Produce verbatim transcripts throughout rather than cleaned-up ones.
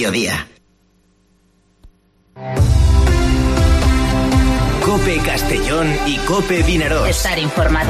mediodía. COPE Castellón y COPE Vinaroz. Estar informado.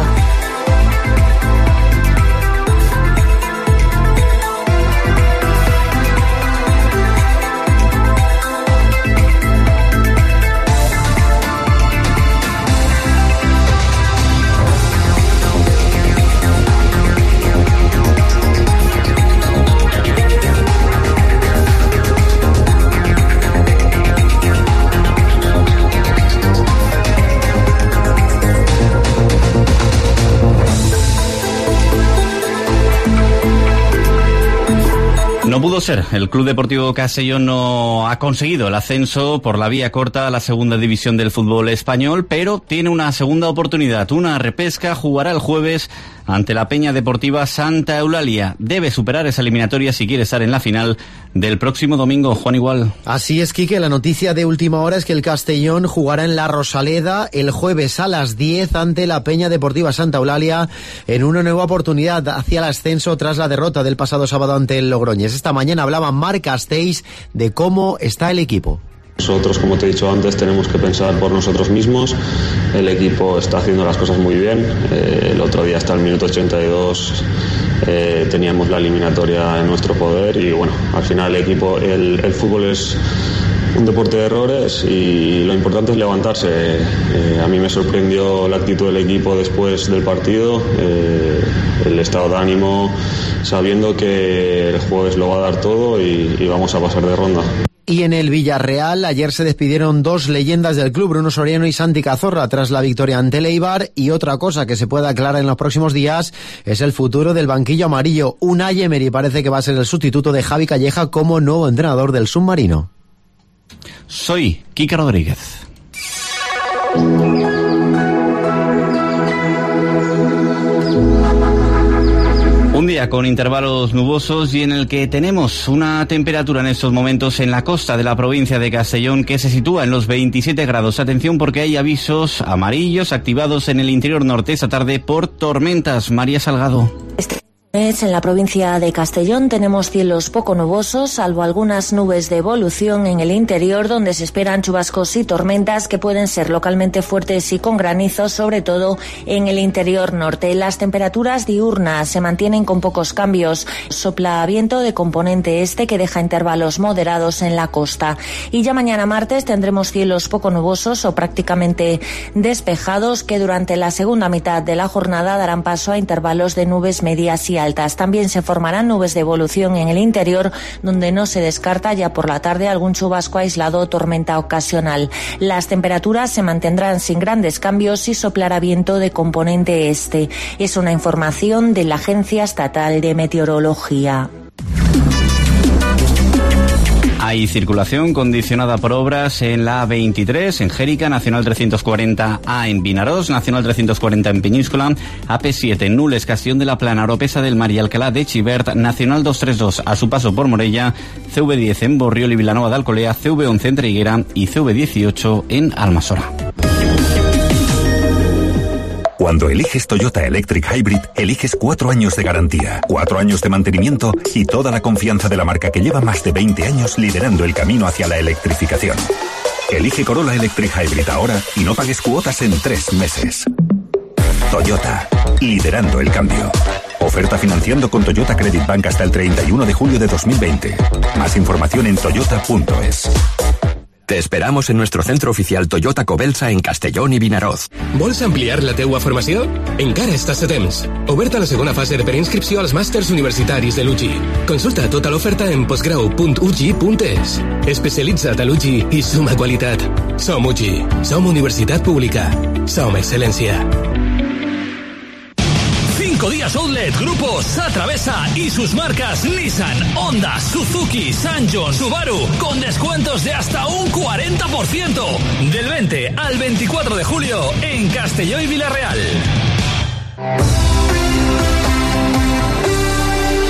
No pudo ser. El Club Deportivo Castellón no ha conseguido el ascenso por la vía corta a la segunda división del fútbol español, pero tiene una segunda oportunidad, una repesca. Jugará el jueves ante la Peña Deportiva Santa Eulalia. Debe superar esa eliminatoria si quiere estar en la final del próximo domingo. Juan Igual. Así es, Quique. La noticia de última hora es que el Castellón jugará en la Rosaleda el jueves a las diez ante la Peña Deportiva Santa Eulalia en una nueva oportunidad hacia el ascenso tras la derrota del pasado sábado ante el Logroñés. Esta mañana hablaba Marc Castells de cómo está el equipo. Nosotros, como te he dicho antes, tenemos que pensar por nosotros mismos. El equipo está haciendo las cosas muy bien. Eh, el otro día, hasta el minuto ochenta y dos, eh, teníamos la eliminatoria en nuestro poder y bueno, al final el equipo, el, el fútbol es un deporte de errores y lo importante es levantarse. Eh, a mí me sorprendió la actitud del equipo después del partido, eh, el estado de ánimo, sabiendo que el jueves lo va a dar todo y, y vamos a pasar de ronda. Y en el Villarreal ayer se despidieron dos leyendas del club, Bruno Soriano y Santi Cazorla, tras la victoria ante el Eibar. Y otra cosa que se puede aclarar en los próximos días es el futuro del banquillo amarillo. Unai Emery parece que va a ser el sustituto de Javi Calleja como nuevo entrenador del submarino. Soy Quique Rodríguez. Un día con intervalos nubosos y en el que tenemos una temperatura en estos momentos en la costa de la provincia de Castellón que se sitúa en los veintisiete grados. Atención porque hay avisos amarillos activados en el interior norte esta tarde por tormentas. María Salgado. En la provincia de Castellón tenemos cielos poco nubosos, salvo algunas nubes de evolución en el interior, donde se esperan chubascos y tormentas que pueden ser localmente fuertes y con granizo, sobre todo en el interior norte. Las temperaturas diurnas se mantienen con pocos cambios. Sopla viento de componente este que deja intervalos moderados en la costa. Y ya mañana martes tendremos cielos poco nubosos o prácticamente despejados que durante la segunda mitad de la jornada darán paso a intervalos de nubes medias y altas. También se formarán nubes de evolución en el interior, donde no se descarta ya por la tarde algún chubasco aislado o tormenta ocasional. Las temperaturas se mantendrán sin grandes cambios y soplará viento de componente este. Es una información de la Agencia Estatal de Meteorología. Hay circulación condicionada por obras en la A veintitrés, en Jérica, Nacional trescientos cuarenta A en Vinaroz, Nacional trescientos cuarenta en Peñíscola, A P siete en Nules, Castellón de la Plana, Oropesa del Mar y Alcalá de Chivert, Nacional doscientos treinta y dos a su paso por Morella, C V diez en Borriol y Vilanova de Alcolea, C V once en Traiguera y C V dieciocho en Almasora. Cuando eliges Toyota Electric Hybrid, eliges cuatro años de garantía, cuatro años de mantenimiento y toda la confianza de la marca que lleva más de veinte años liderando el camino hacia la electrificación. Elige Corolla Electric Hybrid ahora y no pagues cuotas en tres meses. Toyota, liderando el cambio. Oferta financiando con Toyota Credit Bank hasta el treinta y uno de julio de dos mil veinte. Más información en toyota punto es. Te esperamos en nuestro centro oficial Toyota Cobelsa en Castellón i Vinaroz. Vols ampliar la teua formació? Encara estàs a temps. Oberta la segona fase de preinscripció als màsters universitaris de l'U G I. Consulta tota l'oferta en postgrau punt u g i punt es. Especialitza't a l'U G I i suma qualitat. Som U G I. Som universitat pública. Som excel·lència. Cinco días Outlet Grupo Satravesa y sus marcas Nissan, Honda, Suzuki, Sanjon, Subaru con descuentos de hasta un cuarenta por ciento del veinte al veinticuatro de julio en Castelló y Villarreal.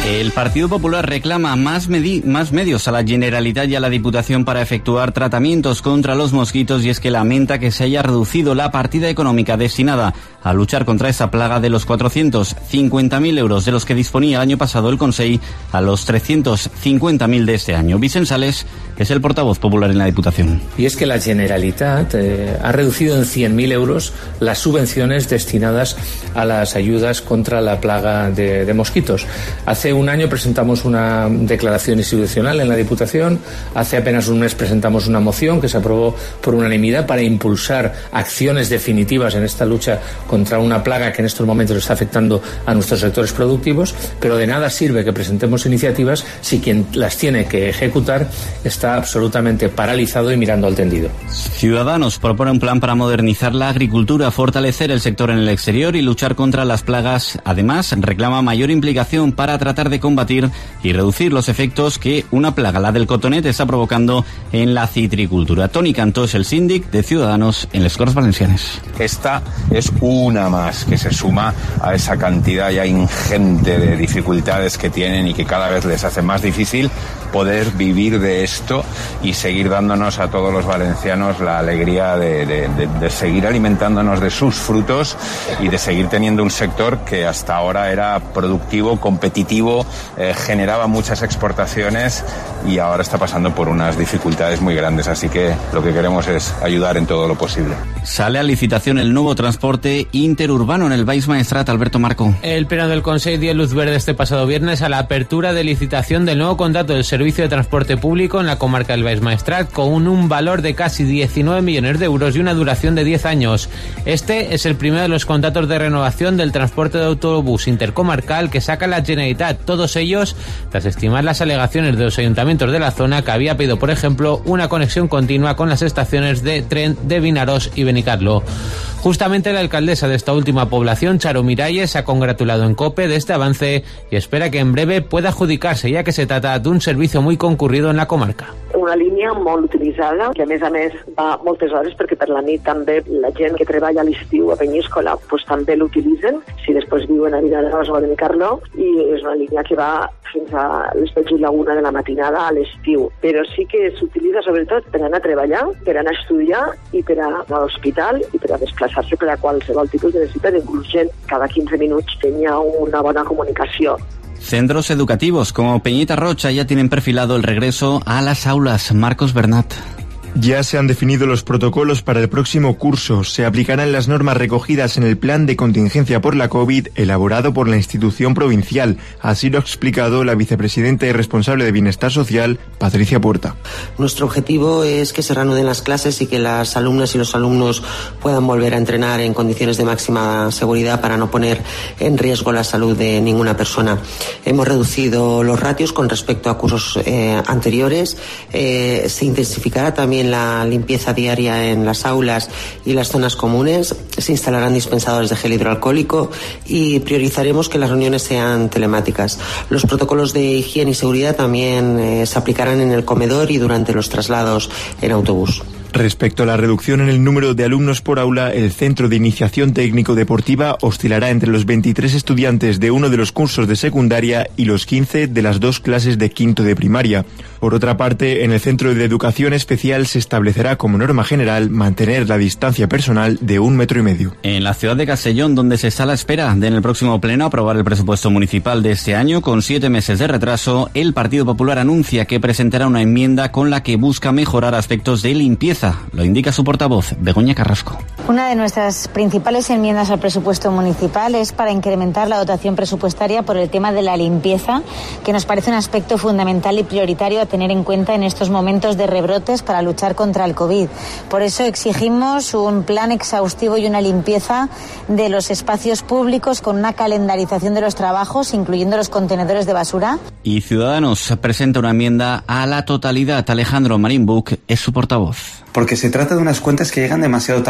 El Partido Popular reclama más, medi- más medios a la Generalitat y a la Diputación para efectuar tratamientos contra los mosquitos, y es que lamenta que se haya reducido la partida económica destinada a luchar contra esa plaga de los cuatrocientos cincuenta mil euros de los que disponía el año pasado el Consell a los trescientos cincuenta mil de este año. Vicent Sales es el portavoz popular en la Diputación. Y es que la Generalitat eh, ha reducido en cien mil euros las subvenciones destinadas a las ayudas contra la plaga de, de mosquitos. Hace un año presentamos una declaración institucional en la Diputación, hace apenas un mes presentamos una moción que se aprobó por unanimidad para impulsar acciones definitivas en esta lucha contra una plaga que en estos momentos está afectando a nuestros sectores productivos, pero de nada sirve que presentemos iniciativas si quien las tiene que ejecutar está absolutamente paralizado y mirando al tendido. Ciudadanos propone un plan para modernizar la agricultura, fortalecer el sector en el exterior y luchar contra las plagas. Además, reclama mayor implicación para tratar de combatir y reducir los efectos que una plaga, la del cotonet, está provocando en la citricultura. Toni Cantó es el síndic de Ciudadanos en les Corts Valencianes. Esta es una más que se suma a esa cantidad ya ingente de dificultades que tienen y que cada vez les hace más difícil poder vivir de esto y seguir dándonos a todos los valencianos la alegría de, de, de, de seguir alimentándonos de sus frutos y de seguir teniendo un sector que hasta ahora era productivo, competitivo, eh, generaba muchas exportaciones y ahora está pasando por unas dificultades muy grandes. Así que lo que queremos es ayudar en todo lo posible. Sale a licitación el nuevo transporte interurbano en el Baix Maestrat. Alberto Marco. El Pleno del Consell dio luz verde este pasado viernes a la apertura de licitación del nuevo contrato del servicio de transporte público en la comarca del Baix Maestrat con un, un valor de casi diecinueve millones de euros y una duración de diez años. Este es el primero de los contratos de renovación del transporte de autobús intercomarcal que saca la Generalitat, todos ellos tras estimar las alegaciones de los ayuntamientos de la zona que había pedido, por ejemplo, una conexión continua con las estaciones de tren de Vinaròs y Benicarló. Justamente la alcaldesa de esta última población, Charo Miralles, se ha congratulado en COPE de este avance y espera que en breve pueda adjudicarse, ya que se trata de un servicio muy concurrido en la comarca. Una línia molt utilitzada, que a més a més va moltes hores perquè per la nit també la gent que treballa a l'estiu a Penyíscola pues, també l'utilitzen, si després viuen a Vinaròs o a Benicarló, i és una línia que va fins a les dotze i la una de la matinada a l'estiu, però sí que s'utilitza sobretot per anar a treballar, per anar a estudiar i per anar a l'hospital i per a desplaçar-se per a qualsevol tipus de necessitat, inclús gent cada quinze minuts tenia una bona comunicació. Centros educativos como Peñita Rocha ya tienen perfilado el regreso a las aulas. Marcos Bernat. Ya se han definido los protocolos para el próximo curso. Se aplicarán las normas recogidas en el plan de contingencia por la COVID elaborado por la institución provincial. Así lo ha explicado la vicepresidenta y responsable de Bienestar Social, Patricia Puerta. Nuestro objetivo es que se reanuden las clases y que las alumnas y los alumnos puedan volver a entrenar en condiciones de máxima seguridad para no poner en riesgo la salud de ninguna persona. Hemos reducido los ratios con respecto a cursos eh, anteriores. Eh, se intensificará también la limpieza diaria en las aulas y las zonas comunes, se instalarán dispensadores de gel hidroalcohólico y priorizaremos que las reuniones sean telemáticas. Los protocolos de higiene y seguridad también eh, se aplicarán en el comedor y durante los traslados en autobús. Respecto a la reducción en el número de alumnos por aula, el Centro de Iniciación Técnico-Deportiva oscilará entre los veintitrés estudiantes de uno de los cursos de secundaria y los quince de las dos clases de quinto de primaria. Por otra parte, en el Centro de Educación Especial se establecerá como norma general mantener la distancia personal de un metro y medio. En la ciudad de Castellón, donde se está a la espera de en el próximo pleno aprobar el presupuesto municipal de este año, con siete meses de retraso, el Partido Popular anuncia que presentará una enmienda con la que busca mejorar aspectos de limpieza. Lo indica su portavoz, Begoña Carrasco. Una de nuestras principales enmiendas al presupuesto municipal es para incrementar la dotación presupuestaria por el tema de la limpieza, que nos parece un aspecto fundamental y prioritario a tener en cuenta en estos momentos de rebrotes para luchar contra el COVID. Por eso exigimos un plan exhaustivo y una limpieza de los espacios públicos con una calendarización de los trabajos, incluyendo los contenedores de basura. Y Ciudadanos presenta una enmienda a la totalidad. Alejandro Marín Buch es su portavoz. Porque se trata de unas cuentas que llegan demasiado tarde.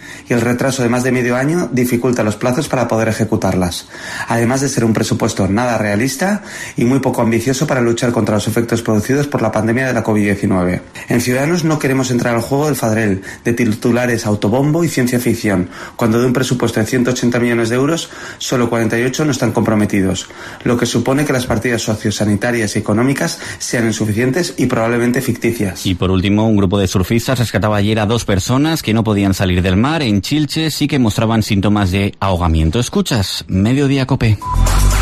y el retraso de más de medio año dificulta los plazos para poder ejecutarlas, además de ser un presupuesto nada realista y muy poco ambicioso para luchar contra los efectos producidos por la pandemia de la covid diecinueve. En Ciudadanos no queremos entrar al juego del Fadrel, de titulares autobombo y ciencia ficción, cuando de un presupuesto de ciento ochenta millones de euros, solo cuarenta y ocho no están comprometidos, lo que supone que las partidas sociosanitarias y económicas sean insuficientes y probablemente ficticias. Y por último, un grupo de surfistas rescataba ayer a dos personas que no podían salir del mar en Chilches y que mostraban síntomas de ahogamiento. Escuchas, Mediodía Cope.